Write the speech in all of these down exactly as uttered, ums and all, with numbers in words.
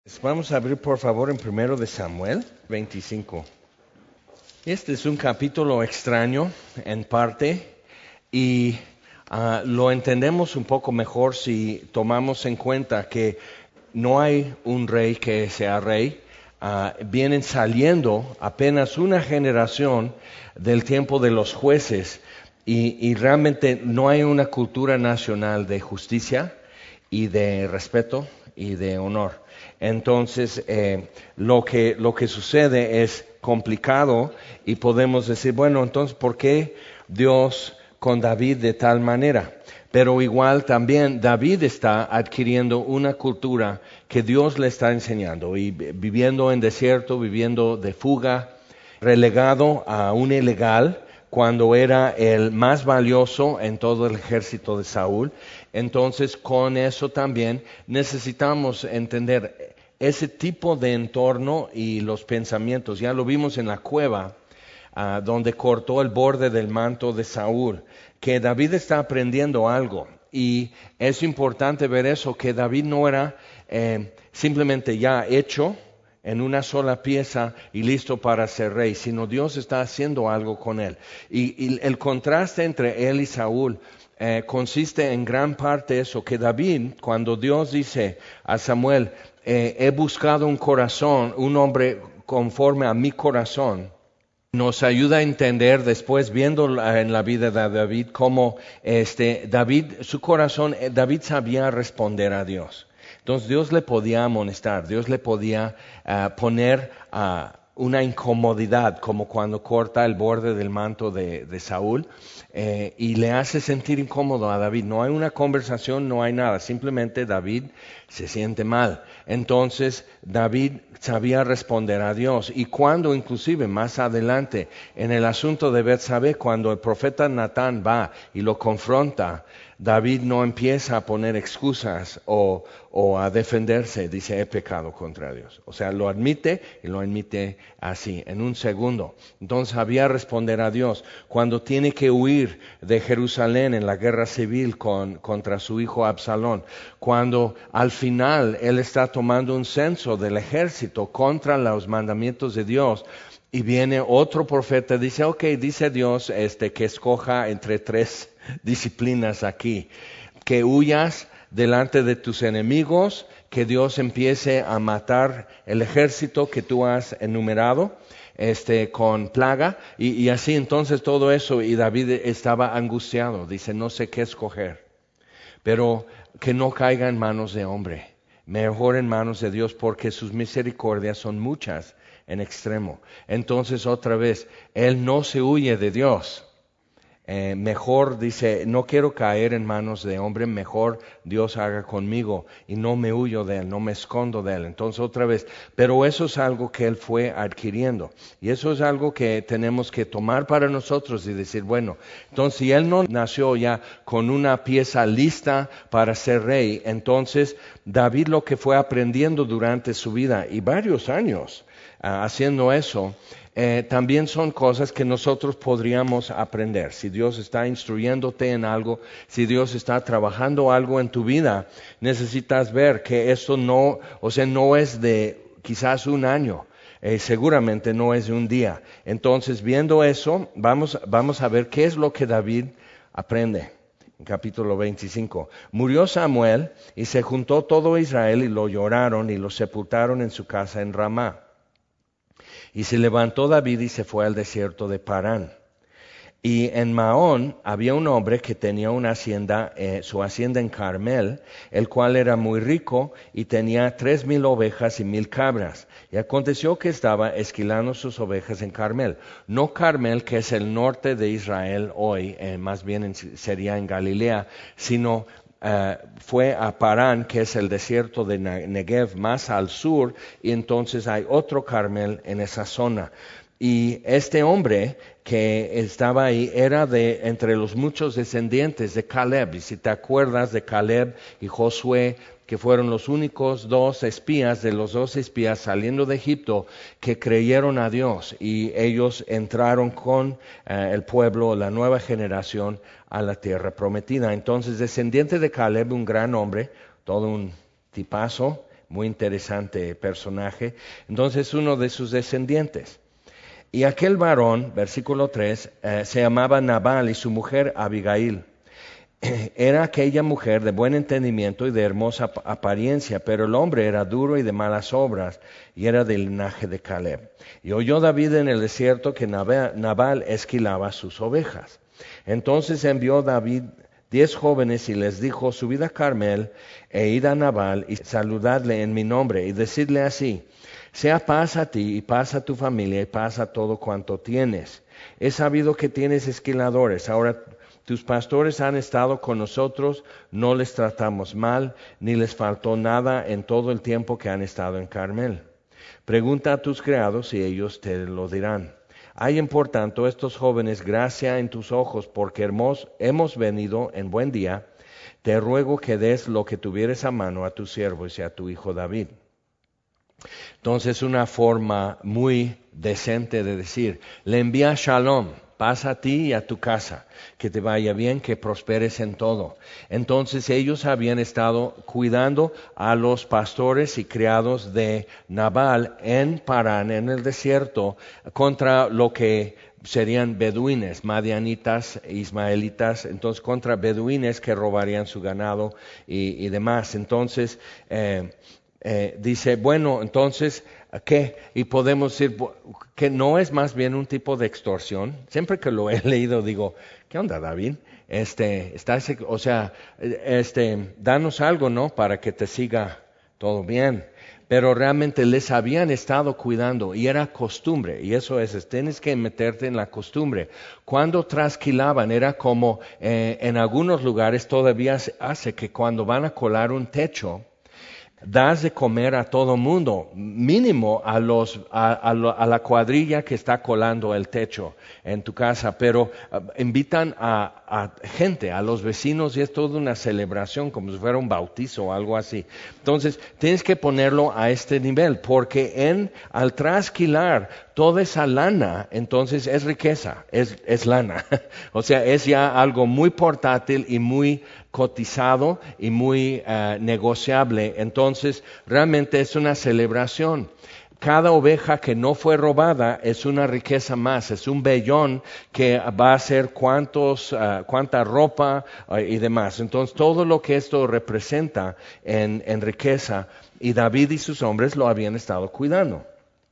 Vamos a abrir por favor en primero de Samuel veinticinco. Este es un capítulo extraño en parte y uh, lo entendemos un poco mejor si tomamos en cuenta que no hay un rey que sea rey. Uh, vienen saliendo apenas una generación del tiempo de los jueces y, y realmente no hay una cultura nacional de justicia y de respeto y de honor. Entonces, eh, lo que, lo que sucede es complicado y podemos decir, bueno, entonces, ¿por qué Dios con David de tal manera? Pero igual también David está adquiriendo una cultura que Dios le está enseñando y viviendo en desierto, viviendo de fuga, relegado a un ilegal cuando era el más valioso en todo el ejército de Saúl. Entonces, con eso también necesitamos entender ese tipo de entorno y los pensamientos. Ya lo vimos en la cueva, uh, donde cortó el borde del manto de Saúl, que David está aprendiendo algo. Y es importante ver eso, que David no era eh, simplemente ya hecho en una sola pieza y listo para ser rey, sino Dios está haciendo algo con él. Y, y el contraste entre él y Saúl eh, consiste en gran parte eso, que David, cuando Dios dice a Samuel, eh, he buscado un corazón, un hombre conforme a mi corazón, nos ayuda a entender después, viendo en la vida de David, cómo este, David, su corazón, David sabía responder a Dios. Entonces Dios le podía amonestar, Dios le podía uh, poner uh, una incomodidad, como cuando corta el borde del manto de, de Saúl, eh, y le hace sentir incómodo a David. No hay una conversación, no hay nada, simplemente David se siente mal. Entonces David sabía responder a Dios. Y cuando inclusive más adelante, en el asunto de Betsabé, cuando el profeta Natán va y lo confronta, David no empieza a poner excusas o, o a defenderse, dice, he pecado contra Dios. O sea, lo admite y lo admite así, en un segundo. Entonces sabía responder a Dios. Cuando tiene que huir de Jerusalén en la guerra civil con, contra su hijo Absalón, cuando al final él está tomando un censo del ejército contra los mandamientos de Dios, y viene otro profeta, dice, ok, dice Dios este, que escoja entre tres disciplinas aquí, que huyas delante de tus enemigos, que Dios empiece a matar el ejército que tú has enumerado, este, con plaga, y, y así entonces todo eso, y David estaba angustiado, dice, no sé qué escoger, pero que no caiga en manos de hombre, mejor en manos de Dios, porque sus misericordias son muchas en extremo. Entonces otra vez, él no se huye de Dios. Eh, mejor dice, no quiero caer en manos de hombre, mejor Dios haga conmigo y no me huyo de él, no me escondo de él. Entonces otra vez, pero eso es algo que él fue adquiriendo y eso es algo que tenemos que tomar para nosotros y decir, bueno, entonces si él no nació ya con una pieza lista para ser rey, entonces David lo que fue aprendiendo durante su vida y varios años uh, haciendo eso, Eh, también son cosas que nosotros podríamos aprender. Si Dios está instruyéndote en algo, si Dios está trabajando algo en tu vida, necesitas ver que esto no, o sea, no es de quizás un año, eh, seguramente no es de un día. Entonces, viendo eso, vamos, vamos a ver qué es lo que David aprende. En capítulo veinticinco, murió Samuel y se juntó todo Israel y lo lloraron y lo sepultaron en su casa en Ramá. Y se levantó David y se fue al desierto de Parán. Y en Maón había un hombre que tenía una hacienda, eh, su hacienda en Carmel, el cual era muy rico y tenía tres mil ovejas y mil cabras. Y aconteció que estaba esquilando sus ovejas en Carmel. No Carmel, que es el norte de Israel hoy, eh, más bien en, sería en Galilea, sino Uh, fue a Parán, que es el desierto de Negev, más al sur, y entonces hay otro Carmel en esa zona. Y este hombre que estaba ahí era de entre los muchos descendientes de Caleb. Y si te acuerdas de Caleb y Josué, que fueron los únicos dos espías de los dos espías saliendo de Egipto que creyeron a Dios y ellos entraron con eh, el pueblo, la nueva generación, a la tierra prometida. Entonces, descendiente de Caleb, un gran hombre, todo un tipazo, muy interesante personaje. Entonces, uno de sus descendientes. Y aquel varón, versículo tres, eh, se llamaba Nabal y su mujer Abigail. Era aquella mujer de buen entendimiento y de hermosa apariencia, pero el hombre era duro y de malas obras, y era del linaje de Caleb. Y oyó David en el desierto que Nabal esquilaba sus ovejas. Entonces envió David diez jóvenes y les dijo: subid a Carmel e id a Nabal y saludadle en mi nombre, y decidle así: sea paz a ti y paz a tu familia y paz a todo cuanto tienes. He sabido que tienes esquiladores, ahora tus pastores han estado con nosotros, no les tratamos mal, ni les faltó nada en todo el tiempo que han estado en Carmel. Pregunta a tus criados y ellos te lo dirán. Hay por tanto estos jóvenes gracia en tus ojos, porque hemos, hemos venido en buen día. Te ruego que des lo que tuvieres a mano a tus siervos y a tu hijo David. Entonces, una forma muy decente de decir: le envía shalom, paz a ti y a tu casa, que te vaya bien, que prosperes en todo. Entonces ellos habían estado cuidando a los pastores y criados de Nabal en Parán, en el desierto, contra lo que serían beduines, madianitas, ismaelitas, entonces contra beduines que robarían su ganado y, y demás. Entonces, eh, Eh, dice, bueno, entonces, ¿qué? Y podemos decir que no es más bien un tipo de extorsión. Siempre que lo he leído digo, ¿qué onda, David? Este, estás, o sea, este, danos algo, ¿no? Para que te siga todo bien. Pero realmente les habían estado cuidando y era costumbre, y eso es, tienes que meterte en la costumbre. Cuando trasquilaban era como, eh, en algunos lugares todavía se hace que cuando van a colar un techo, das de comer a todo mundo, mínimo a los a, a, a la cuadrilla que está colando el techo en tu casa, pero uh, invitan a, a gente, a los vecinos, y es toda una celebración, como si fuera un bautizo o algo así. Entonces, tienes que ponerlo a este nivel, porque en al trasquilar toda esa lana, entonces es riqueza, es, es lana. O sea, es ya algo muy portátil y muy cotizado y muy uh, negociable. Entonces, realmente es una celebración. Cada oveja que no fue robada es una riqueza más, es un vellón que va a ser cuántos, uh, cuánta ropa uh, y demás. Entonces, todo lo que esto representa en, en riqueza, y David y sus hombres lo habían estado cuidando.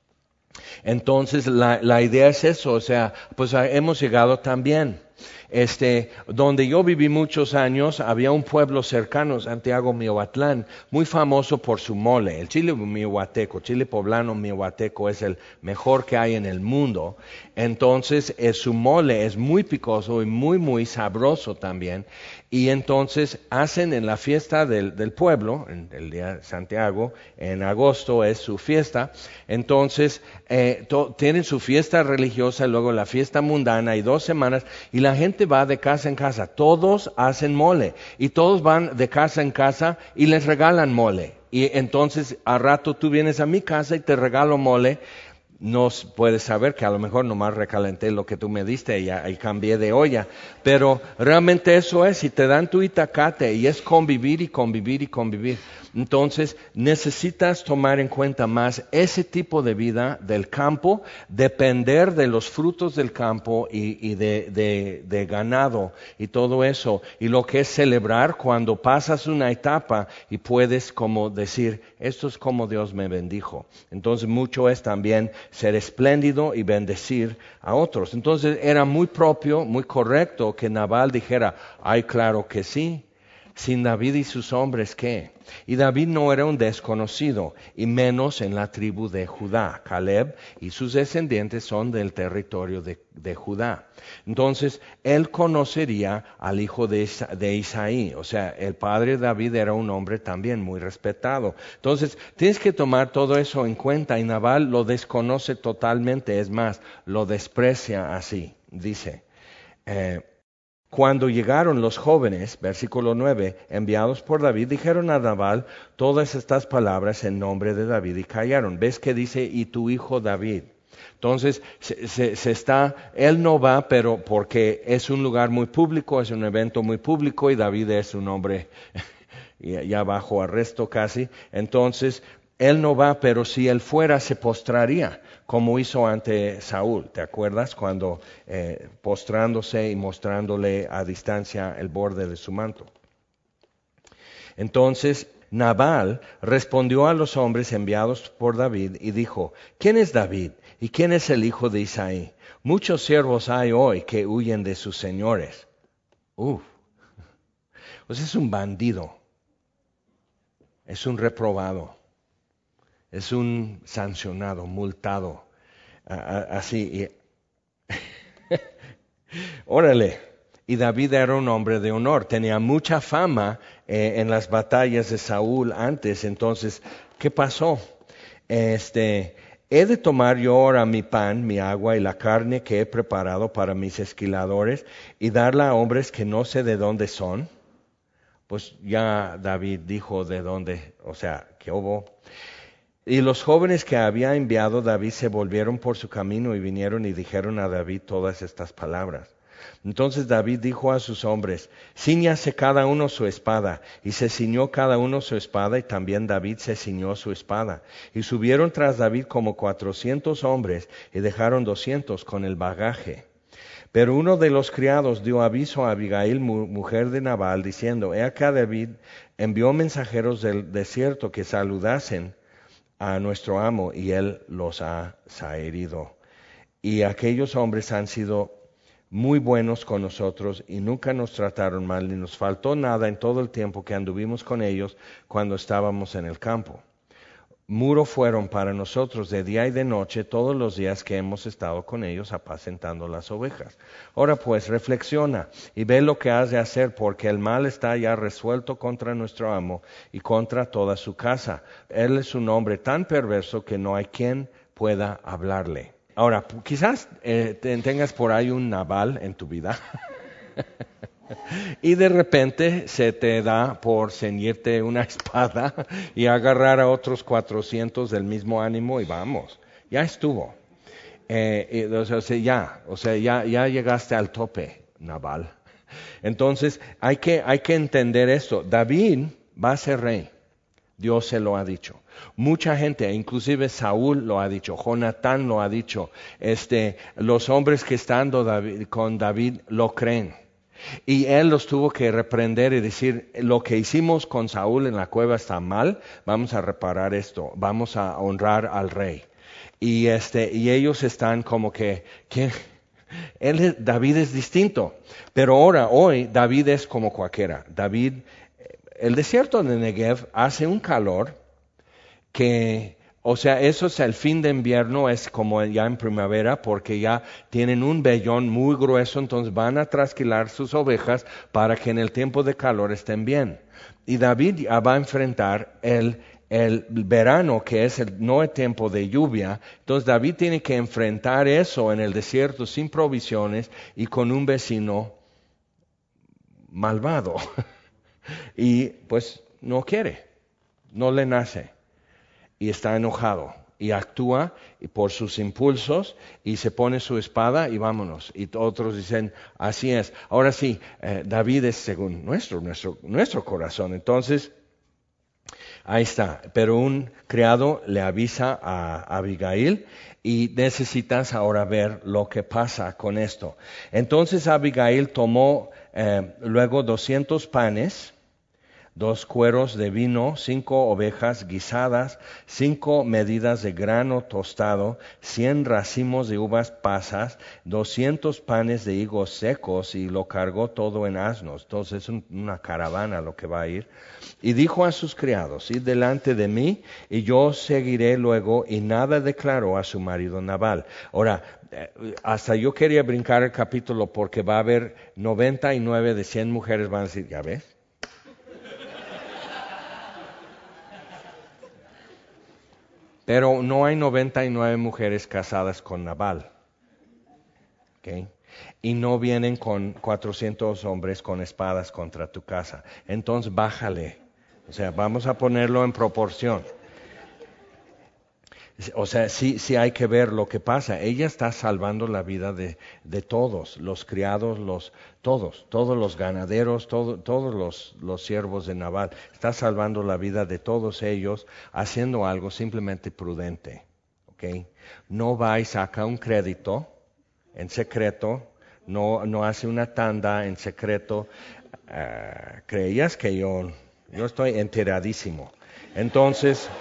Entonces, la, la idea es eso, o sea, pues hemos llegado también. Este, donde yo viví muchos años, había un pueblo cercano, Santiago Miahuatlán, muy famoso por su mole. El chile miahuateco, chile poblano miahuateco es el mejor que hay en el mundo. Entonces, eh, su mole es muy picoso y muy, muy sabroso también. Y entonces hacen en la fiesta del, del pueblo, en el día de Santiago, en agosto es su fiesta. Entonces, eh, to, tienen su fiesta religiosa, luego la fiesta mundana y dos semanas, y la gente va de casa en casa. Todos hacen mole y todos van de casa en casa y les regalan mole. Y entonces, a rato tú vienes a mi casa y te regalo mole. No puedes saber que a lo mejor nomás recalenté lo que tú me diste y, y cambié de olla, pero realmente eso es, y te dan tu itacate, y es convivir y convivir y convivir. Entonces necesitas tomar en cuenta más ese tipo de vida del campo, depender de los frutos del campo y, y de, de, de ganado y todo eso, y lo que es celebrar cuando pasas una etapa y puedes como decir, esto es como Dios me bendijo. Entonces mucho es también ser espléndido y bendecir a otros. Entonces era muy propio, muy correcto que Nabal dijera, ay, claro que sí. Sin David y sus hombres, ¿qué? Y David no era un desconocido, y menos en la tribu de Judá. Caleb y sus descendientes son del territorio de, de Judá. Entonces, él conocería al hijo de, Isa, de Isaí. O sea, el padre de David era un hombre también muy respetado. Entonces, tienes que tomar todo eso en cuenta, y Nabal lo desconoce totalmente. Es más, lo desprecia así, dice. Eh, Cuando llegaron los jóvenes, versículo nueve, enviados por David, dijeron a Nabal todas estas palabras en nombre de David y callaron. ¿Ves que dice, y tu hijo David? Entonces, se, se, se está, él no va, pero porque es un lugar muy público, es un evento muy público, y David es un hombre ya bajo arresto casi. Entonces, él no va, pero si él fuera se postraría, como hizo ante Saúl. ¿Te acuerdas? Cuando eh, postrándose y mostrándole a distancia el borde de su manto. Entonces Nabal respondió a los hombres enviados por David y dijo, ¿quién es David y quién es el hijo de Isaí? Muchos siervos hay hoy que huyen de sus señores. Uf, pues es un bandido, es un reprobado, es un sancionado, multado, así. Y órale. Y David era un hombre de honor, tenía mucha fama eh, en las batallas de Saúl antes. Entonces, ¿qué pasó? Este, he de tomar yo ahora mi pan, mi agua y la carne que he preparado para mis esquiladores y darla a hombres que no sé de dónde son. Pues ya David dijo de dónde, o sea, que hubo. Y los jóvenes que había enviado David se volvieron por su camino y vinieron y dijeron a David todas estas palabras. Entonces David dijo a sus hombres, cíñase cada uno su espada, y se ciñó cada uno su espada, y también David se ciñó su espada. Y subieron tras David como cuatrocientos hombres, y dejaron doscientos con el bagaje. Pero uno de los criados dio aviso a Abigail, mujer de Nabal, diciendo, he acá David envió mensajeros del desierto que saludasen a nuestro amo, y él los ha herido. Y aquellos hombres han sido muy buenos con nosotros y nunca nos trataron mal, ni nos faltó nada en todo el tiempo que anduvimos con ellos cuando estábamos en el campo. Muro fueron para nosotros de día y de noche todos los días que hemos estado con ellos apacentando las ovejas. Ahora pues reflexiona y ve lo que has de hacer, porque el mal está ya resuelto contra nuestro amo y contra toda su casa. Él es un hombre tan perverso que no hay quien pueda hablarle. Ahora, quizás eh, tengas por ahí un Nabal en tu vida y de repente se te da por ceñirte una espada y agarrar a otros cuatrocientos del mismo ánimo y vamos, ya estuvo. Eh, y, o sea, ya, o sea, ya, ya llegaste al tope, Nabal. Entonces, hay que, hay que entender esto. David va a ser rey. Dios se lo ha dicho. Mucha gente, inclusive Saúl lo ha dicho, Jonatán lo ha dicho, este, los hombres que están David, con David lo creen. Y él los tuvo que reprender y decir, lo que hicimos con Saúl en la cueva está mal, vamos a reparar esto, vamos a honrar al rey. Y, este, y ellos están como que, ¿quién? Él, David es distinto, pero ahora, hoy, David es como cualquiera. David, el desierto de Negev hace un calor que, o sea, eso es el fin de invierno, es como ya en primavera, porque ya tienen un vellón muy grueso, entonces van a trasquilar sus ovejas para que en el tiempo de calor estén bien. Y David va a enfrentar el, el verano, que es el, no el tiempo de lluvia. Entonces David tiene que enfrentar eso en el desierto sin provisiones y con un vecino malvado. Y pues no quiere, no le nace. Y está enojado y actúa por sus impulsos y se pone su espada y vámonos. Y otros dicen, así es. Ahora sí, eh, David es según nuestro, nuestro, nuestro corazón. Entonces, ahí está. Pero un criado le avisa a Abigail y necesitas ahora ver lo que pasa con esto. Entonces Abigail tomó eh, luego doscientos panes, dos cueros de vino, cinco ovejas guisadas, cinco medidas de grano tostado, cien racimos de uvas pasas, doscientos panes de higos secos, y lo cargó todo en asnos. Entonces es un, una caravana lo que va a ir. Y dijo a sus criados, id delante de mí, y yo seguiré luego, y nada declaró a su marido Nabal. Ahora, hasta yo quería brincar el capítulo porque va a haber noventa y nueve de cien mujeres van a decir, ¿ya ves? Pero no hay noventa y nueve mujeres casadas con Nabal. ¿Okay? Y no vienen con cuatrocientos hombres con espadas contra tu casa. Entonces bájale. O sea, vamos a ponerlo en proporción. O sea, sí, sí hay que ver lo que pasa. Ella está salvando la vida de, de todos, los criados, los, todos, todos los ganaderos, todo, todos los, los siervos de Nabal. Está salvando la vida de todos ellos, haciendo algo simplemente prudente. ¿Okay? No va y saca un crédito en secreto, no, no hace una tanda en secreto. Uh, creías que yo, yo estoy enteradísimo. Entonces...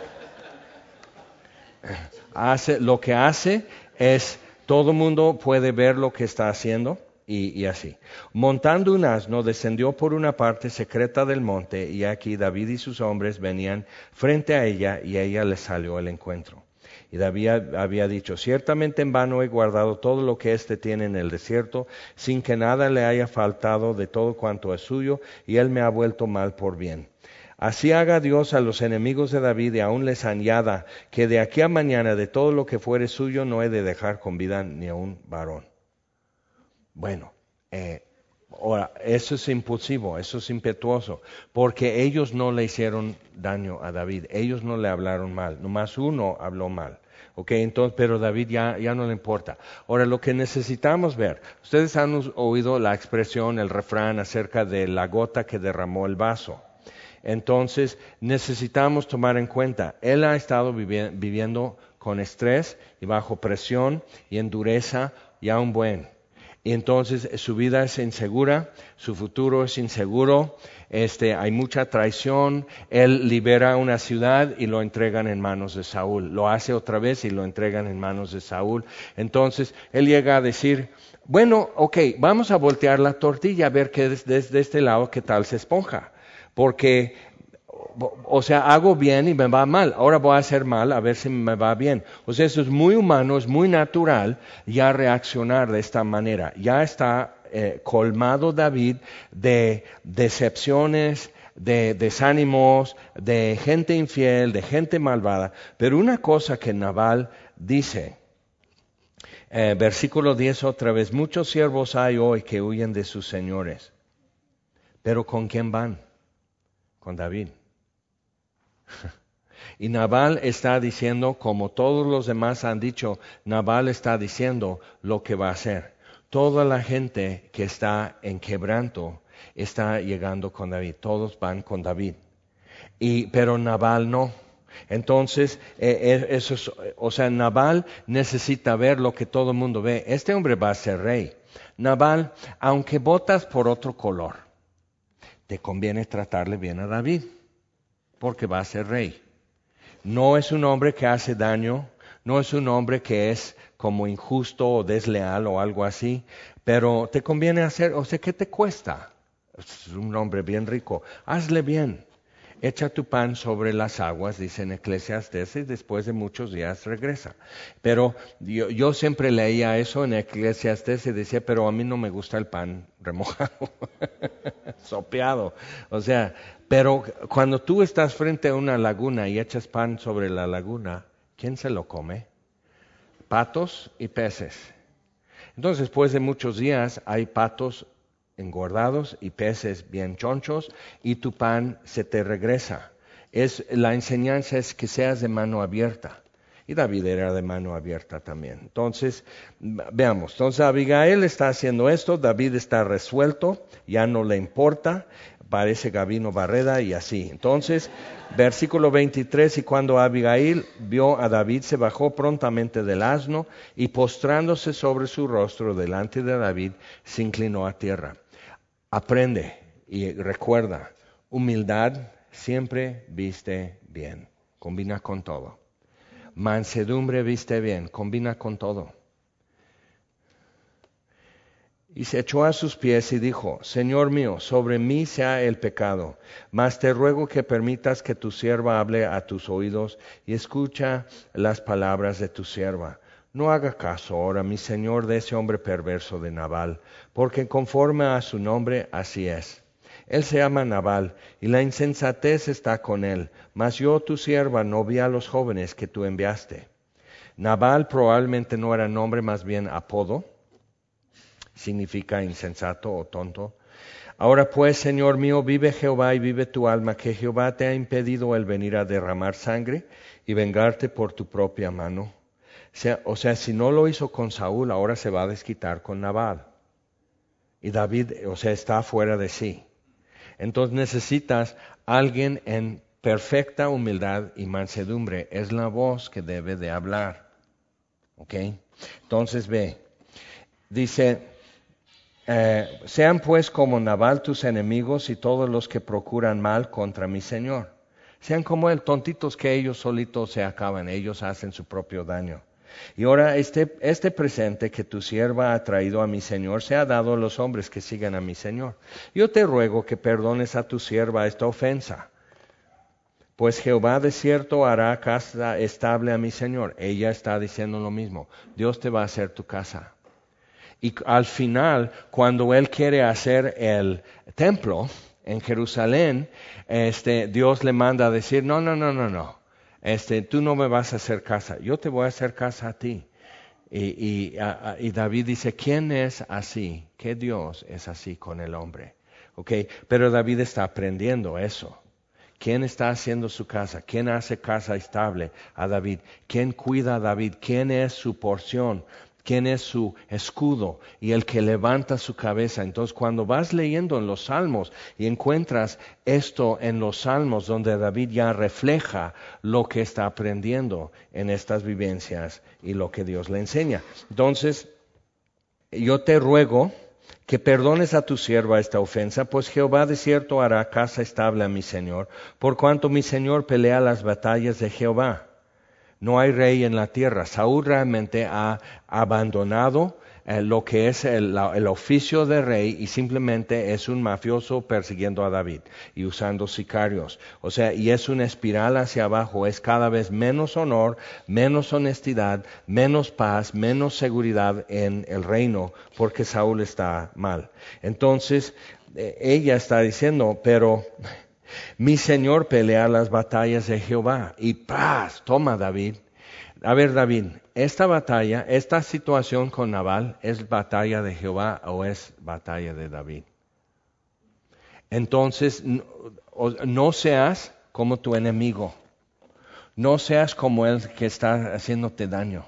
Hace, lo que hace es, todo el mundo puede ver lo que está haciendo y, y así. Montando un asno, descendió por una parte secreta del monte y aquí David y sus hombres venían frente a ella y ella les salió al encuentro. Y David había dicho, ciertamente en vano he guardado todo lo que éste tiene en el desierto, sin que nada le haya faltado de todo cuanto es suyo, y él me ha vuelto mal por bien. Así haga Dios a los enemigos de David y aún les añada que de aquí a mañana de todo lo que fuere suyo no he de dejar con vida ni a un varón. Bueno, eh, ahora, eso es impulsivo, eso es impetuoso, porque ellos no le hicieron daño a David, ellos no le hablaron mal, nomás uno habló mal. Okay, entonces, pero David ya, ya no le importa. Ahora, lo que necesitamos ver, ustedes han oído la expresión, el refrán acerca de la gota que derramó el vaso. Entonces necesitamos tomar en cuenta, él ha estado vivi- viviendo con estrés y bajo presión y en dureza ya un buen. Y entonces su vida es insegura, su futuro es inseguro, este, hay mucha traición, él libera una ciudad y lo entregan en manos de Saúl, lo hace otra vez y lo entregan en manos de Saúl. Entonces él llega a decir, bueno, ok, vamos a voltear la tortilla a ver qué desde de este lado qué tal se esponja. Porque, o sea, hago bien y me va mal, ahora voy a hacer mal a ver si me va bien. O sea, eso es muy humano, es muy natural ya reaccionar de esta manera. Ya está eh, colmado David de decepciones, de desánimos, de gente infiel, de gente malvada. Pero una cosa que Nabal dice, eh, versículo diez otra vez, muchos siervos hay hoy que huyen de sus señores, pero ¿con quién van? Con David. Y Nabal está diciendo, como todos los demás han dicho, Nabal está diciendo lo que va a hacer. Toda la gente que está en quebranto está llegando con David. Todos van con David. Y, pero Nabal no. Entonces, eh, eso es, o sea, Nabal necesita ver lo que todo el mundo ve. Este hombre va a ser rey. Nabal, aunque votas por otro color, te conviene tratarle bien a David, porque va a ser rey. No es un hombre que hace daño, no es un hombre que es como injusto o desleal o algo así, pero te conviene hacer, o sea, ¿qué te cuesta? Es un hombre bien rico, hazle bien. Echa tu pan sobre las aguas, dice en Eclesiastés, y después de muchos días regresa. Pero yo, yo siempre leía eso en Eclesiastés y decía, pero a mí no me gusta el pan remojado, sopeado. O sea, pero cuando tú estás frente a una laguna y echas pan sobre la laguna, ¿quién se lo come? Patos y peces. Entonces, después de muchos días, hay patos engordados y peces bien chonchos y tu pan se te regresa. Es, la enseñanza es que seas de mano abierta. Y David era de mano abierta también. Entonces, veamos. Entonces, Abigail está haciendo esto, David está resuelto, ya no le importa, parece Gabino Barreda y así. Entonces, versículo veintitrés, y cuando Abigail vio a David, se bajó prontamente del asno y postrándose sobre su rostro delante de David, se inclinó a tierra. Aprende y recuerda, humildad siempre viste bien, combina con todo. Mansedumbre viste bien, combina con todo. Y se echó a sus pies y dijo, Señor mío, sobre mí sea el pecado, mas te ruego que permitas que tu sierva hable a tus oídos y escucha las palabras de tu sierva. No haga caso ahora, mi señor, de ese hombre perverso de Nabal, porque conforme a su nombre así es. Él se llama Nabal, y la insensatez está con él, mas yo, tu sierva, no vi a los jóvenes que tú enviaste. Nabal probablemente no era nombre, más bien apodo, significa insensato o tonto. Ahora pues, Señor mío, vive Jehová y vive tu alma, que Jehová te ha impedido el venir a derramar sangre y vengarte por tu propia mano. O sea, o sea, si no lo hizo con Saúl, ahora se va a desquitar con Nabal. Y David, o sea, está fuera de sí. Entonces necesitas alguien en perfecta humildad y mansedumbre. Es la voz que debe de hablar. ¿Ok? Entonces ve, dice... Eh, sean pues como Nabal tus enemigos y todos los que procuran mal contra mi Señor. Sean como él, tontitos que ellos solitos se acaban, ellos hacen su propio daño. Y ahora este, este presente que tu sierva ha traído a mi Señor se ha dado a los hombres que sigan a mi Señor. Yo te ruego que perdones a tu sierva esta ofensa. Pues Jehová de cierto hará casa estable a mi Señor. Ella está diciendo lo mismo. Dios te va a hacer tu casa. Y al final, cuando Él quiere hacer el templo en Jerusalén, este, Dios le manda a decir, no, no, no, no, no, este, tú no me vas a hacer casa, yo te voy a hacer casa a ti. Y, y, a, a, y David dice, ¿quién es así? ¿Qué Dios es así con el hombre? Okay, pero David está aprendiendo eso. ¿Quién está haciendo su casa? ¿Quién hace casa estable a David? ¿Quién cuida a David? ¿Quién es su porción? ¿Quién es su escudo y el que levanta su cabeza? Entonces, cuando vas leyendo en los Salmos y encuentras esto en los Salmos, donde David ya refleja lo que está aprendiendo en estas vivencias y lo que Dios le enseña. Entonces, yo te ruego que perdones a tu sierva esta ofensa, pues Jehová de cierto hará casa estable a mi Señor, por cuanto mi Señor pelea las batallas de Jehová. No hay rey en la tierra. Saúl realmente ha abandonado eh, lo que es el, la, el oficio de rey y simplemente es un mafioso persiguiendo a David y usando sicarios. O sea, y es una espiral hacia abajo. Es cada vez menos honor, menos honestidad, menos paz, menos seguridad en el reino porque Saúl está mal. Entonces, eh, ella está diciendo, pero... mi Señor pelea las batallas de Jehová. Y paz, toma David. A ver David, esta batalla, esta situación con Nabal, ¿es batalla de Jehová o es batalla de David? Entonces, no, no seas como tu enemigo. No seas como el que está haciéndote daño.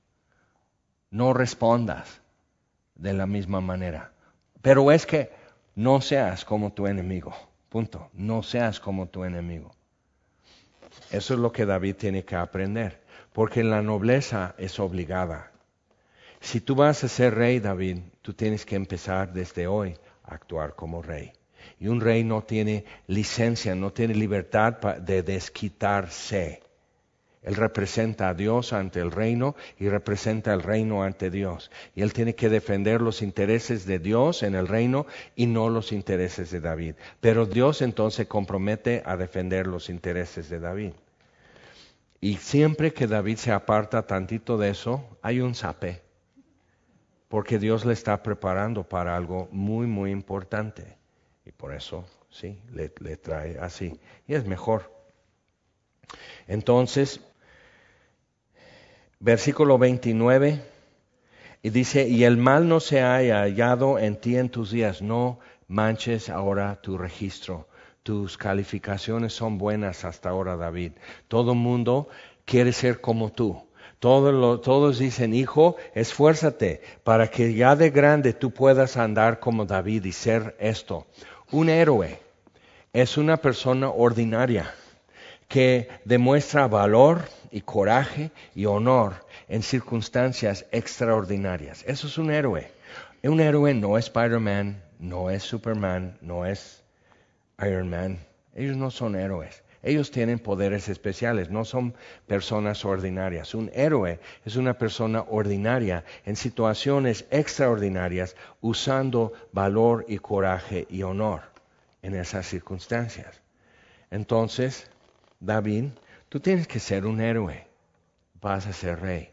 No respondas de la misma manera. Pero es que no seas como tu enemigo. Punto. No seas como tu enemigo. Eso es lo que David tiene que aprender, porque la nobleza es obligada. Si tú vas a ser rey, David, tú tienes que empezar desde hoy a actuar como rey. Y un rey no tiene licencia, no tiene libertad de desquitarse. Él representa a Dios ante el reino y representa el reino ante Dios. Y él tiene que defender los intereses de Dios en el reino y no los intereses de David. Pero Dios entonces se compromete a defender los intereses de David. Y siempre que David se aparta tantito de eso, hay un zape. Porque Dios le está preparando para algo muy, muy importante. Y por eso, sí, le, le trae así. Y es mejor. Entonces... versículo veintinueve, y dice, y el mal no se haya hallado en ti en tus días, no manches ahora tu registro, tus calificaciones son buenas hasta ahora, David. Todo mundo quiere ser como tú. Todos, lo, todos dicen, hijo, esfuérzate para que ya de grande tú puedas andar como David y ser esto. Un héroe es una persona ordinaria que demuestra valor y coraje y honor en circunstancias extraordinarias. Eso es un héroe. Un héroe no es Spider-Man, no es Superman, no es Iron Man. Ellos no son héroes. Ellos tienen poderes especiales, no son personas ordinarias. Un héroe es una persona ordinaria en situaciones extraordinarias usando valor y coraje y honor en esas circunstancias. Entonces, David, tú tienes que ser un héroe, vas a ser rey.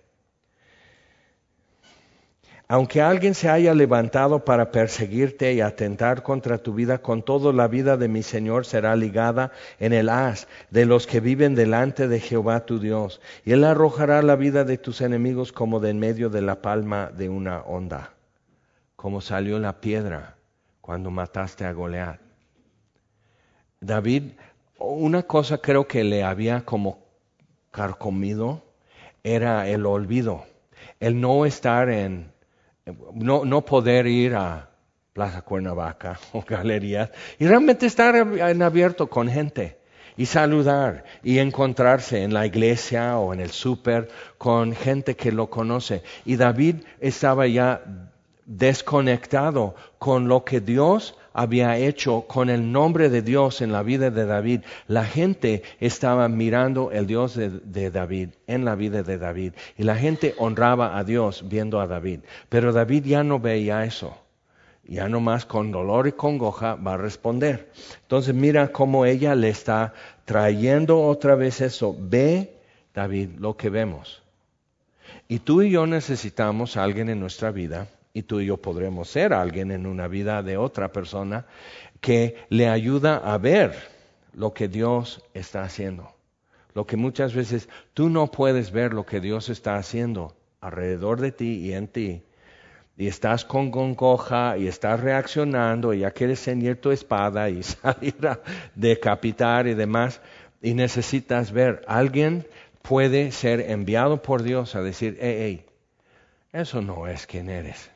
Aunque alguien se haya levantado para perseguirte y atentar contra tu vida, con todo la vida de mi Señor será ligada en el haz de los que viven delante de Jehová tu Dios, y Él arrojará la vida de tus enemigos como de en medio de la palma de una onda, como salió la piedra cuando mataste a Goliat. David, una cosa creo que le había como carcomido era el olvido, el no estar en, no, no poder ir a Plaza Cuernavaca o galerías y realmente estar en abierto con gente y saludar y encontrarse en la iglesia o en el súper con gente que lo conoce. Y David estaba ya desconectado con lo que Dios había hecho, con el nombre de Dios en la vida de David. La gente estaba mirando el Dios de, de David, en la vida de David. Y la gente honraba a Dios viendo a David. Pero David ya no veía eso. Ya nomás con dolor y congoja va a responder. Entonces mira cómo ella le está trayendo otra vez eso. Ve, David, lo que vemos. Y tú y yo necesitamos a alguien en nuestra vida, y tú y yo podremos ser alguien en una vida de otra persona, que le ayuda a ver lo que Dios está haciendo. Lo que muchas veces tú no puedes ver lo que Dios está haciendo alrededor de ti y en ti. Y estás con congoja y estás reaccionando y ya quieres ceñir tu espada y salir a decapitar y demás. Y necesitas ver, alguien puede ser enviado por Dios a decir, hey, hey, eso no es quien eres.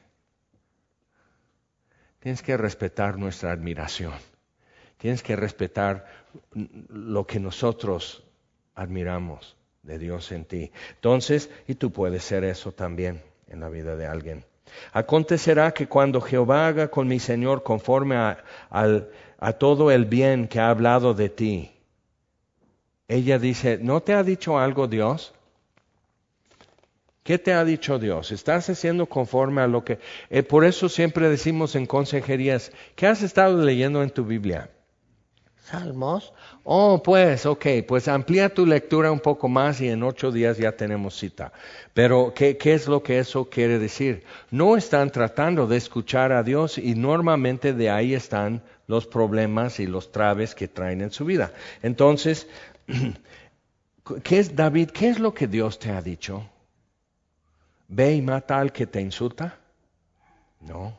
Tienes que respetar nuestra admiración. Tienes que respetar lo que nosotros admiramos de Dios en ti. Entonces, y tú puedes ser eso también en la vida de alguien. Acontecerá que cuando Jehová haga con mi Señor conforme a, a, a todo el bien que ha hablado de ti. Ella dice, ¿no te ha dicho algo Dios? ¿Qué te ha dicho Dios? ¿Estás haciendo conforme a lo que... Eh, por eso siempre decimos en consejerías, ¿qué has estado leyendo en tu Biblia? Salmos. Oh, pues, ok, pues amplía tu lectura un poco más y en ocho días ya tenemos cita. Pero, ¿qué, qué es lo que eso quiere decir? No están tratando de escuchar a Dios y normalmente de ahí están los problemas y los traves que traen en su vida. Entonces, ¿qué es, David, qué es lo que Dios te ha dicho? ¿Ve y mata al que te insulta? No.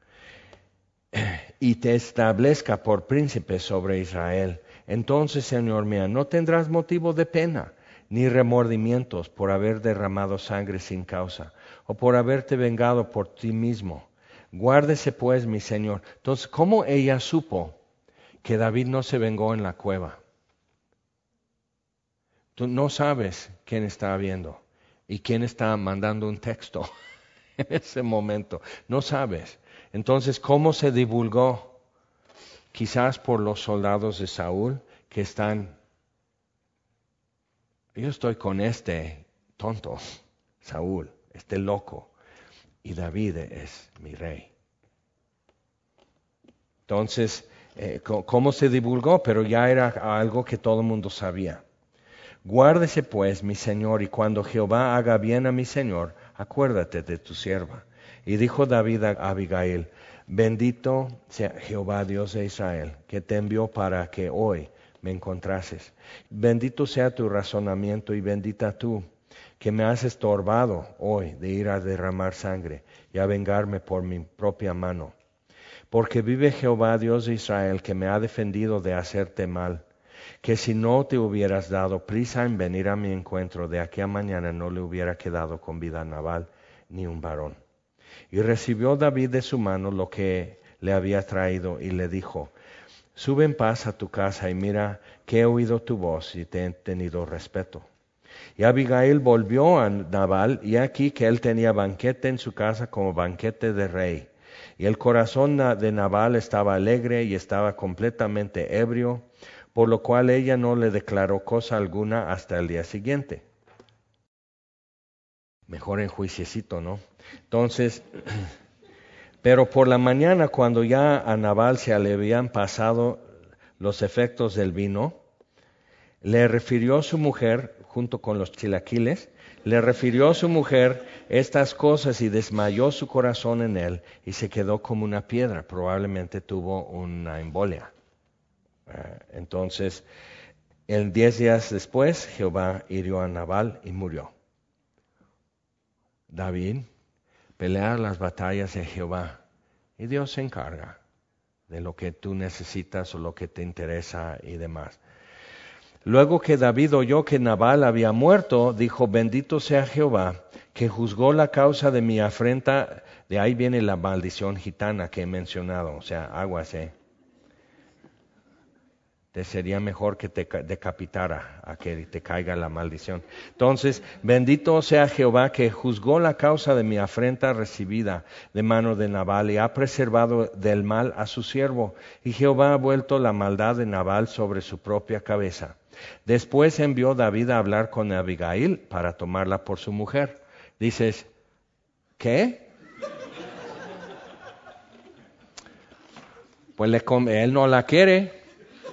Y te establezca por príncipe sobre Israel. Entonces, Señor mío, no tendrás motivo de pena, ni remordimientos por haber derramado sangre sin causa, o por haberte vengado por ti mismo. Guárdese pues, mi Señor. Entonces, ¿cómo ella supo que David no se vengó en la cueva? Tú no sabes quién está viendo y quién está mandando un texto en ese momento. No sabes. Entonces, ¿cómo se divulgó? Quizás por los soldados de Saúl que están, yo estoy con este tonto, Saúl, este loco, y David es mi rey. Entonces, eh, ¿cómo se divulgó? Pero ya era algo que todo el mundo sabía. Guárdese pues, mi Señor, y cuando Jehová haga bien a mi Señor, acuérdate de tu sierva. Y dijo David a Abigail, bendito sea Jehová Dios de Israel, que te envió para que hoy me encontrases. Bendito sea tu razonamiento y bendita tú, que me has estorbado hoy de ir a derramar sangre y a vengarme por mi propia mano. Porque vive Jehová Dios de Israel, que me ha defendido de hacerte mal, que si no te hubieras dado prisa en venir a mi encuentro, de aquí a mañana no le hubiera quedado con vida a Nabal ni un varón. Y recibió David de su mano lo que le había traído y le dijo, sube en paz a tu casa y mira que he oído tu voz y te he tenido respeto. Y Abigail volvió a Nabal y aquí que él tenía banquete en su casa como banquete de rey. Y el corazón de Nabal estaba alegre y estaba completamente ebrio, por lo cual ella no le declaró cosa alguna hasta el día siguiente. Mejor en juiciecito, ¿no? Entonces, pero por la mañana, cuando ya a Nabal se le habían pasado los efectos del vino, le refirió a su mujer, junto con los chilaquiles, le refirió a su mujer estas cosas y desmayó su corazón en él y se quedó como una piedra. Probablemente tuvo una embolia. Entonces, en diez días después, Jehová hirió a Nabal y murió. David pelea las batallas de Jehová y Dios se encarga. de lo que tú necesitas o lo que te interesa y demás. Luego que David oyó que Nabal había muerto, dijo, bendito sea Jehová, que juzgó la causa de mi afrenta. De ahí viene la maldición gitana que he mencionado, o sea, aguas, eh. Te sería mejor que te decapitara a que te caiga la maldición. Entonces, bendito sea Jehová que juzgó la causa de mi afrenta recibida de mano de Nabal y ha preservado del mal a su siervo. Y Jehová ha vuelto la maldad de Nabal sobre su propia cabeza. Después envió David a hablar con Abigail para tomarla por su mujer. Dices, ¿qué? Pues le, él no la quiere.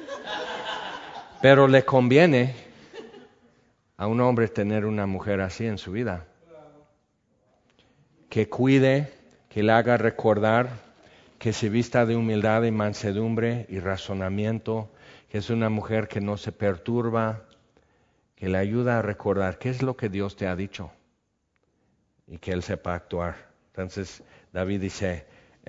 Pero le conviene a un hombre tener una mujer así en su vida. Que cuide, que le haga recordar, que se vista de humildad y mansedumbre y razonamiento, que es una mujer que no se perturba, que le ayuda a recordar qué es lo que Dios te ha dicho y que él sepa actuar. Entonces David dice,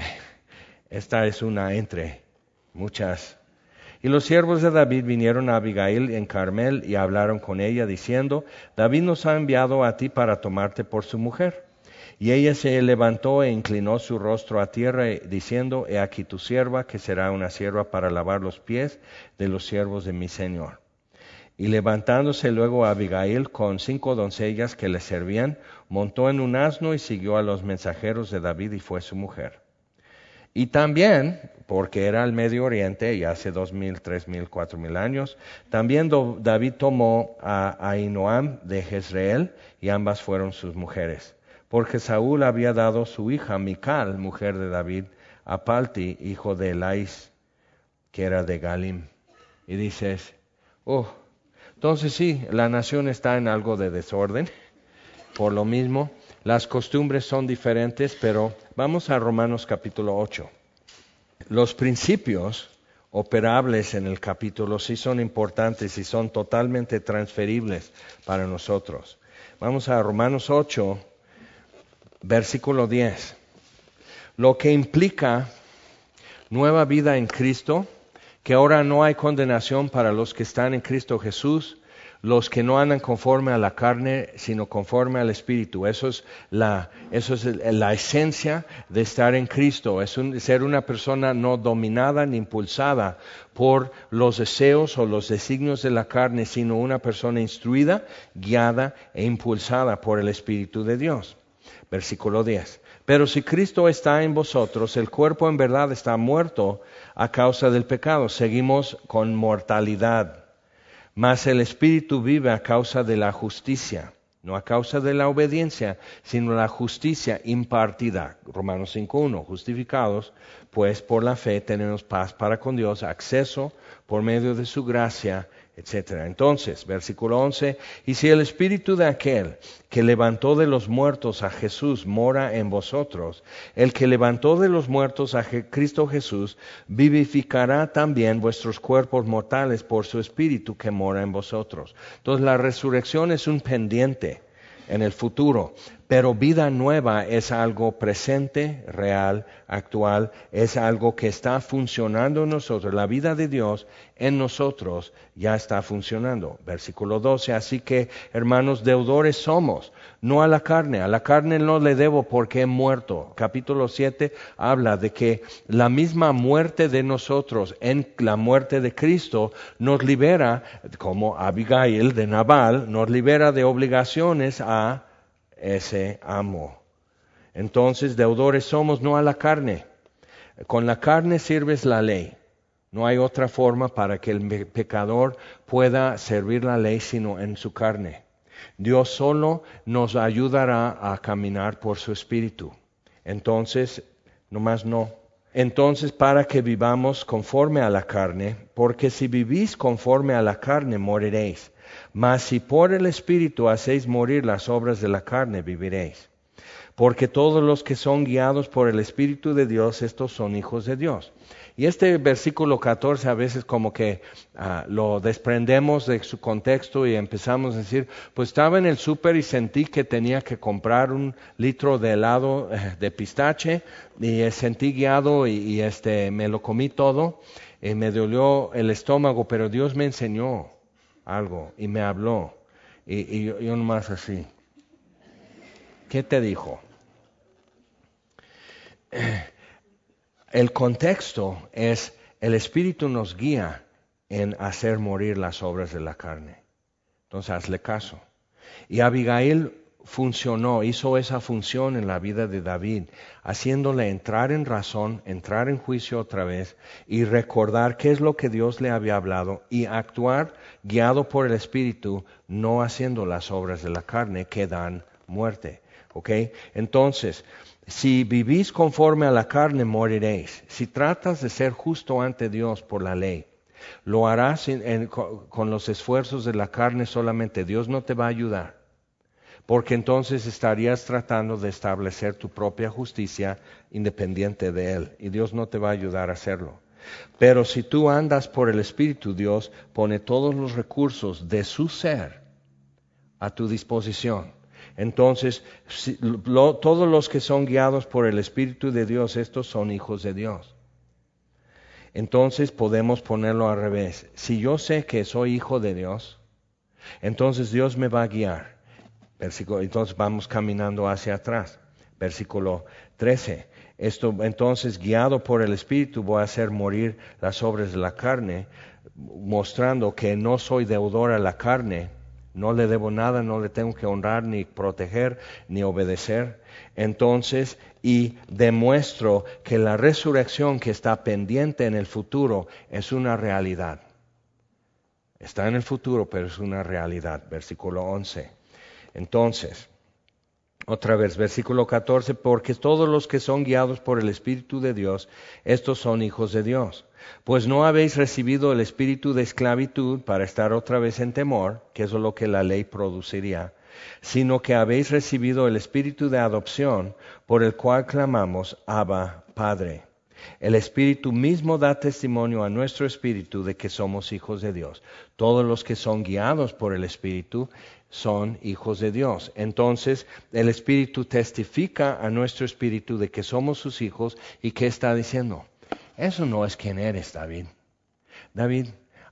esta es una entre muchas. Y los siervos de David vinieron a Abigail en Carmel y hablaron con ella diciendo, David nos ha enviado a ti para tomarte por su mujer. Y ella se levantó e inclinó su rostro a tierra diciendo, he aquí tu sierva, que será una sierva para lavar los pies de los siervos de mi señor. Y levantándose luego Abigail con cinco doncellas que le servían, montó en un asno y siguió a los mensajeros de David y fue su mujer. Y también, porque era el Medio Oriente, y hace dos mil, tres mil, cuatro mil años, también do, David tomó a Ahinoam de Jezreel, y ambas fueron sus mujeres. Porque Saúl había dado su hija Mical, mujer de David, a Palti, hijo de Elais, que era de Galim. Y dices, oh, entonces sí, la nación está en algo de desorden, por lo mismo. Las costumbres son diferentes, pero vamos a Romanos capítulo ocho. Los principios operables en el capítulo sí son importantes y son totalmente transferibles para nosotros. Vamos a Romanos ocho, versículo diez. Lo que implica nueva vida en Cristo, que ahora no hay condenación para los que están en Cristo Jesús, los que no andan conforme a la carne, sino conforme al Espíritu. Eso es la, eso es la esencia de estar en Cristo. Es un, ser una persona no dominada ni impulsada por los deseos o los designios de la carne, sino una persona instruida, guiada e impulsada por el Espíritu de Dios. Versículo diez. Pero si Cristo está en vosotros, el cuerpo en verdad está muerto a causa del pecado. Seguimos con mortalidad. Mas el Espíritu vive a causa de la justicia, no a causa de la obediencia, sino la justicia impartida. Romanos cinco uno, justificados, pues por la fe tenemos paz para con Dios, acceso por medio de su gracia, etcétera. Entonces, versículo once, y si el Espíritu de aquel que levantó de los muertos a Jesús mora en vosotros, el que levantó de los muertos a Cristo Jesús vivificará también vuestros cuerpos mortales por su Espíritu que mora en vosotros. Entonces la resurrección es un pendiente en el futuro, pero vida nueva es algo presente, real, actual, es algo que está funcionando en nosotros. La vida de Dios en nosotros ya está funcionando. Versículo doce, así que, hermanos, deudores somos, no a la carne. A la carne no le debo porque he muerto. Capítulo siete habla de que la misma muerte de nosotros en la muerte de Cristo nos libera, como Abigail de Nabal, nos libera de obligaciones a ese amo. Entonces, deudores somos no a la carne. Con la carne sirves la ley. No hay otra forma para que el pecador pueda servir la ley sino en su carne. Dios solo nos ayudará a caminar por su Espíritu. Entonces, nomás no. Entonces, para que vivamos conforme a la carne, porque si vivís conforme a la carne, moriréis. Mas si por el Espíritu hacéis morir las obras de la carne, viviréis. Porque todos los que son guiados por el Espíritu de Dios, estos son hijos de Dios. Y este versículo catorce a veces como que uh, lo desprendemos de su contexto y empezamos a decir, pues estaba en el súper y sentí que tenía que comprar un litro de helado eh, de pistache y eh, sentí guiado y, y este, me lo comí todo y me dolió el estómago, pero Dios me enseñó algo y me habló y, y yo, yo nomás así. ¿Qué te dijo? El contexto es, el Espíritu nos guía en hacer morir las obras de la carne. Entonces, hazle caso. Y Abigail funcionó, hizo esa función en la vida de David, haciéndole entrar en razón, entrar en juicio otra vez y recordar qué es lo que Dios le había hablado y actuar guiado por el Espíritu, no haciendo las obras de la carne que dan muerte. ¿Ok? Entonces, si vivís conforme a la carne, moriréis. Si tratas de ser justo ante Dios por la ley, lo harás en, en, con los esfuerzos de la carne solamente. Dios no te va a ayudar, porque entonces estarías tratando de establecer tu propia justicia independiente de Él, y Dios no te va a ayudar a hacerlo. Pero si tú andas por el Espíritu, Dios pone todos los recursos de su ser a tu disposición. Entonces, si, lo, todos los que son guiados por el Espíritu de Dios, estos son hijos de Dios. Entonces podemos ponerlo al revés. Si yo sé que soy hijo de Dios, entonces Dios me va a guiar. Versículo, entonces vamos caminando hacia atrás. Versículo trece. Esto, entonces, guiado por el Espíritu, voy a hacer morir las obras de la carne, mostrando que no soy deudor a la carne. No le debo nada, no le tengo que honrar, ni proteger, ni obedecer. Entonces, y demuestro que la resurrección que está pendiente en el futuro es una realidad. Está en el futuro, pero es una realidad. Versículo once. Entonces, otra vez, versículo catorce, porque todos los que son guiados por el Espíritu de Dios, estos son hijos de Dios. Pues no habéis recibido el espíritu de esclavitud para estar otra vez en temor, que eso es lo que la ley produciría, sino que habéis recibido el espíritu de adopción, por el cual clamamos, Abba, Padre. El Espíritu mismo da testimonio a nuestro espíritu de que somos hijos de Dios. Todos los que son guiados por el Espíritu son hijos de Dios. Entonces, el Espíritu testifica a nuestro espíritu de que somos sus hijos. ¿Y qué está diciendo? Eso no es quien eres, David. David,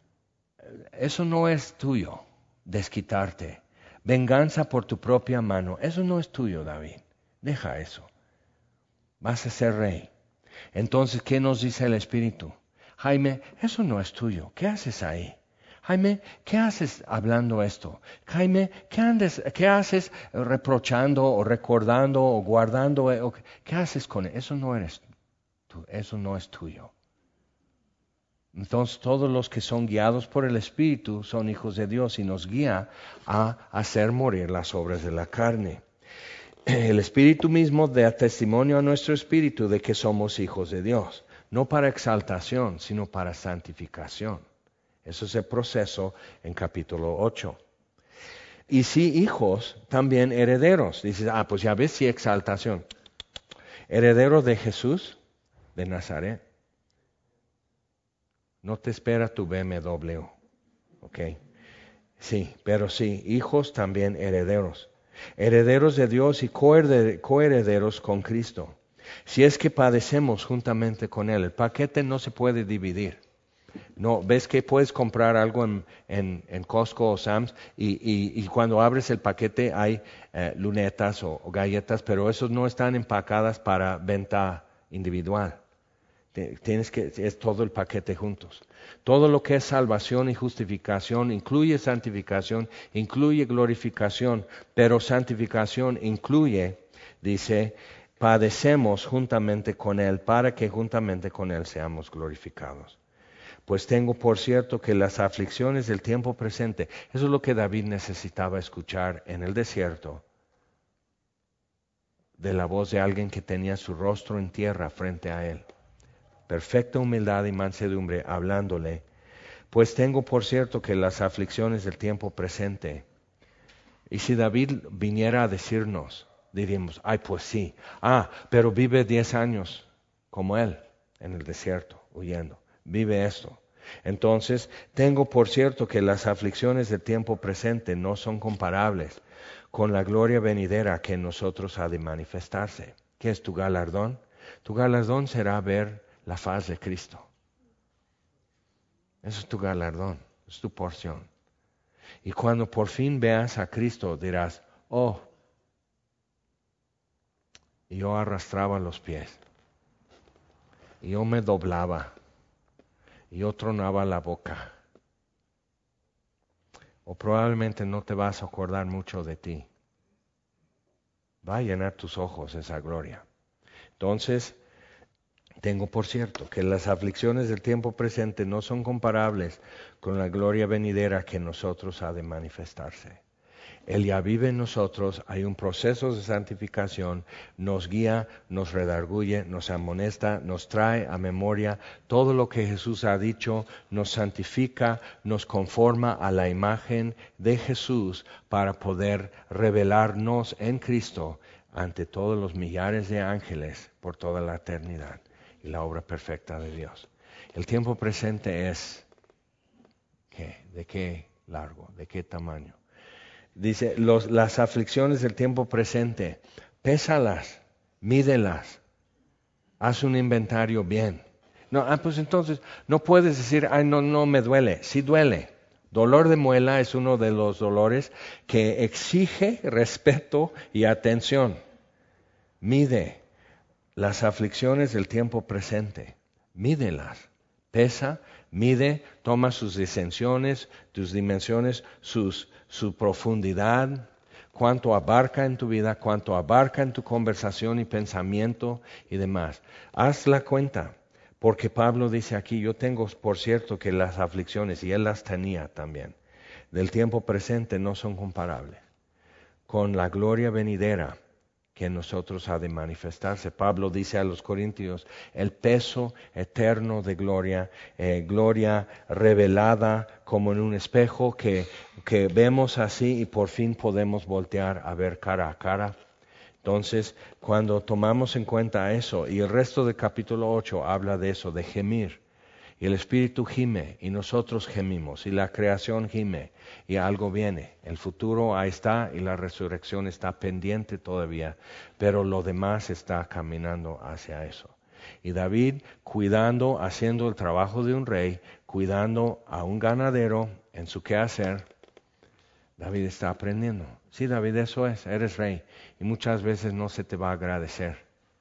eso no es tuyo, desquitarte. Venganza por tu propia mano, eso no es tuyo, David. Deja eso. Vas a ser rey. Entonces, ¿qué nos dice el Espíritu? Jaime, eso no es tuyo. ¿Qué haces ahí? Jaime, ¿qué haces hablando esto? Jaime, ¿qué, andes, qué haces reprochando o recordando o guardando? ¿Qué haces con eso? Eso no eres tú, eso no es tuyo. Entonces, todos los que son guiados por el Espíritu son hijos de Dios y nos guía a hacer morir las obras de la carne. El Espíritu mismo da testimonio a nuestro espíritu de que somos hijos de Dios, no para exaltación, sino para santificación. Eso es el proceso en capítulo ocho. Y si hijos, también herederos. Dices, ah, pues ya ves, si exaltación. Heredero de Jesús, de Nazaret. No te espera tu B M W, ¿ok? Sí, pero sí, hijos también herederos. Herederos de Dios y coherederos con Cristo. Si es que padecemos juntamente con Él, el paquete no se puede dividir. No, ves que puedes comprar algo en, en, en Costco o Sam's y, y, y cuando abres el paquete hay eh, lunetas o, o galletas, pero esos no están empacadas para venta individual. Tienes que, es todo el paquete juntos. Todo lo que es salvación y justificación incluye santificación, incluye glorificación, pero santificación incluye, dice, padecemos juntamente con Él para que juntamente con Él seamos glorificados. Pues tengo por cierto que las aflicciones del tiempo presente, eso es lo que David necesitaba escuchar en el desierto, de la voz de alguien que tenía su rostro en tierra frente a él. Perfecta humildad y mansedumbre hablándole, pues tengo por cierto que las aflicciones del tiempo presente. Y si David viniera a decirnos, Diríamos, ay, pues sí. Ah, pero vive diez años como él en el desierto, huyendo. Vive esto. Entonces, tengo por cierto que las aflicciones del tiempo presente no son comparables con la gloria venidera que en nosotros ha de manifestarse. ¿Qué es tu galardón? Tu galardón será ver la faz de Cristo. Eso es tu galardón, es tu porción. Y cuando por fin veas a Cristo dirás, oh, y yo arrastraba los pies, y yo me doblaba, y yo tronaba la boca. O probablemente no te vas a acordar mucho de ti. Va a llenar tus ojos esa gloria. Entonces, tengo por cierto que las aflicciones del tiempo presente no son comparables con la gloria venidera que en nosotros ha de manifestarse. Él ya vive en nosotros, hay un proceso de santificación, nos guía, nos redarguye, nos amonesta, nos trae a memoria todo lo que Jesús ha dicho, nos santifica, nos conforma a la imagen de Jesús para poder revelarnos en Cristo ante todos los millares de ángeles por toda la eternidad y la obra perfecta de Dios. El tiempo presente es, ¿qué? ¿De qué largo? ¿De qué tamaño? Dice, los, las aflicciones del tiempo presente, pésalas, mídelas, haz un inventario bien. No, ah, pues entonces no puedes decir, ay, no, no me duele. Sí duele. Dolor de muela es uno de los dolores que exige respeto y atención. Mide las aflicciones del tiempo presente, mídelas. Pesa, mide, toma sus dimensiones, tus dimensiones, sus, su profundidad, cuánto abarca en tu vida, cuánto abarca en tu conversación y pensamiento y demás. Haz la cuenta, porque Pablo dice aquí, yo tengo por cierto que las aflicciones, y él las tenía también, del tiempo presente no son comparables con la gloria venidera que en nosotros ha de manifestarse. Pablo dice a los Corintios, el peso eterno de gloria, eh, gloria revelada como en un espejo que, que vemos así y por fin podemos voltear a ver cara a cara. Entonces, cuando tomamos en cuenta eso, y el resto del capítulo ocho habla de eso, de gemir, y el Espíritu gime y nosotros gemimos y la creación gime y algo viene. El futuro ahí está y la resurrección está pendiente todavía, pero lo demás está caminando hacia eso. Y David cuidando, haciendo el trabajo de un rey, cuidando a un ganadero en su quehacer, David está aprendiendo. Sí, David, eso es, eres rey y muchas veces no se te va a agradecer.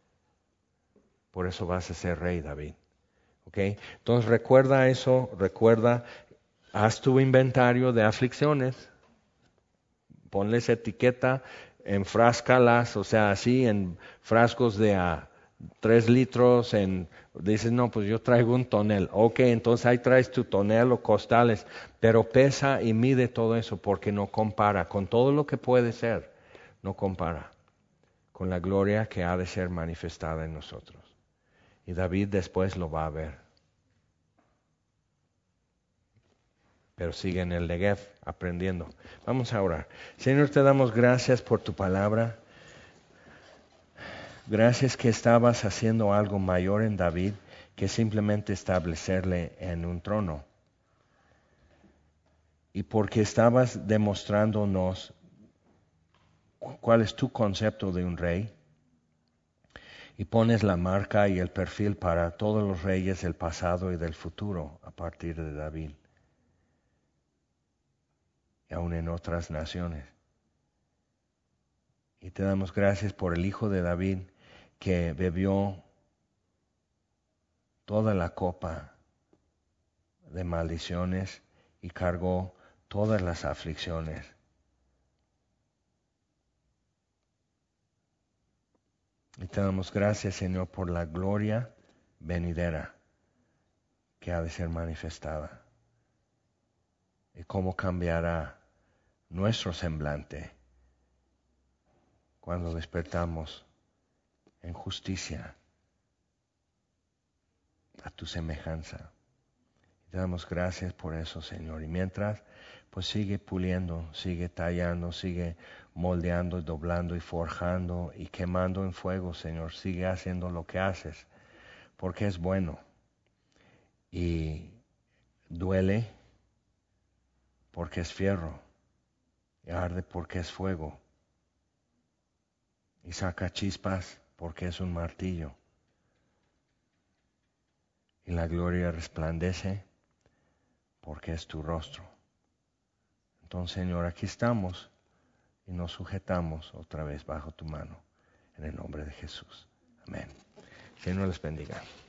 Por eso vas a ser rey, David. Okay. Entonces recuerda eso, recuerda, haz tu inventario de aflicciones, ponles etiqueta, enfráscalas, o sea, así en frascos de a tres litros, en, dices, no, pues yo traigo un tonel, ok, entonces ahí traes tu tonel o costales, pero pesa y mide todo eso porque no compara con todo lo que puede ser, no compara con la gloria que ha de ser manifestada en nosotros. Y David después lo va a ver. Pero sigue en el Negev aprendiendo. Vamos a orar. Señor, te damos gracias por tu palabra. Gracias que estabas haciendo algo mayor en David que simplemente establecerle en un trono. Y porque estabas demostrándonos cuál es tu concepto de un rey. Y pones la marca y el perfil para todos los reyes del pasado y del futuro a partir de David. Y aún en otras naciones. Y te damos gracias por el hijo de David que bebió toda la copa de maldiciones y cargó todas las aflicciones. Y te damos gracias, Señor, por la gloria venidera que ha de ser manifestada. Y cómo cambiará nuestro semblante cuando despertamos en justicia a tu semejanza. Te damos gracias por eso, Señor. Y mientras, pues sigue puliendo, sigue tallando, sigue moldeando, doblando y forjando y quemando en fuego, Señor. Sigue haciendo lo que haces, porque es bueno. Y duele porque es fierro. Y arde porque es fuego. Y saca chispas porque es un martillo. Y la gloria resplandece porque es tu rostro. Entonces, Señor, aquí estamos y nos sujetamos otra vez bajo tu mano, en el nombre de Jesús. Amén. Señor les bendiga.